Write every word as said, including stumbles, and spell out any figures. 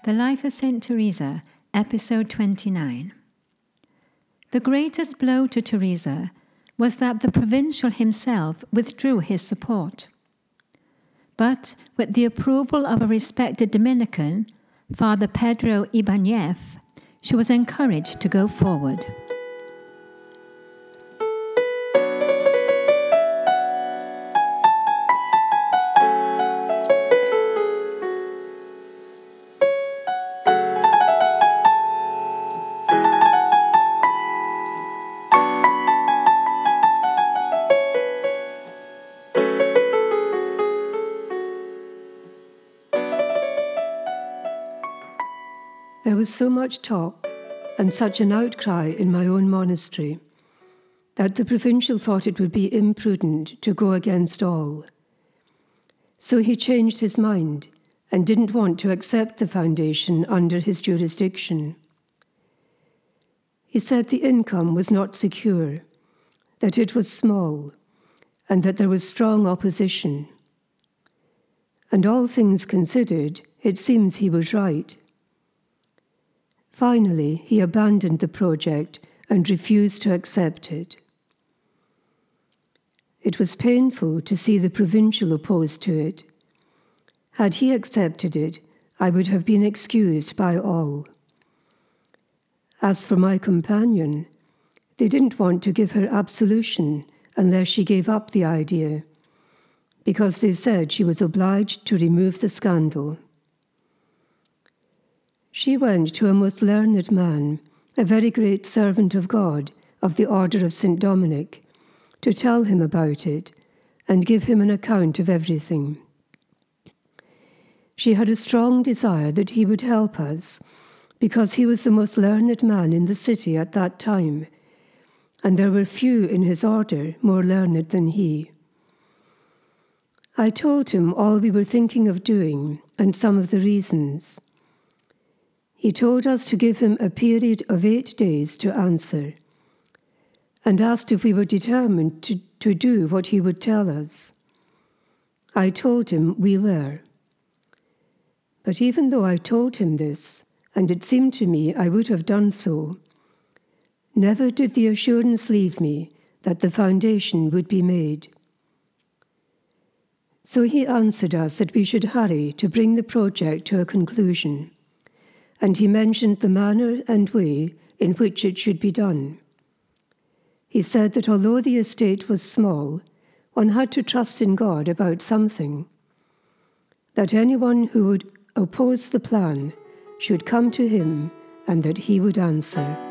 The Life of Saint Teresa, Episode twenty-nine. The greatest blow to Teresa was that the provincial himself withdrew his support. But with the approval of a respected Dominican, Father Pedro Ibanez, she was encouraged to go forward. There was so much talk and such an outcry in my own monastery that the provincial thought it would be imprudent to go against all. So he changed his mind and didn't want to accept the foundation under his jurisdiction. He said the income was not secure, that it was small, and that there was strong opposition. And all things considered, it seems he was right. Finally, he abandoned the project and refused to accept it. It was painful to see the provincial opposed to it. Had he accepted it, I would have been excused by all. As for my companion, they didn't want to give her absolution unless she gave up the idea, because they said she was obliged to remove the scandal. She went to a most learned man, a very great servant of God of the order of Saint Dominic, to tell him about it and give him an account of everything. She had a strong desire that he would help us, because he was the most learned man in the city at that time, and there were few in his order more learned than he. I told him all we were thinking of doing and some of the reasons. He told us to give him a period of eight days to answer, and asked if we were determined to, to do what he would tell us. I told him we were. But even though I told him this, and it seemed to me I would have done so, never did the assurance leave me that the foundation would be made. So he answered us that we should hurry to bring the project to a conclusion, and he mentioned the manner and way in which it should be done. He said that although the estate was small, one had to trust in God about something, that anyone who would oppose the plan should come to him and that he would answer.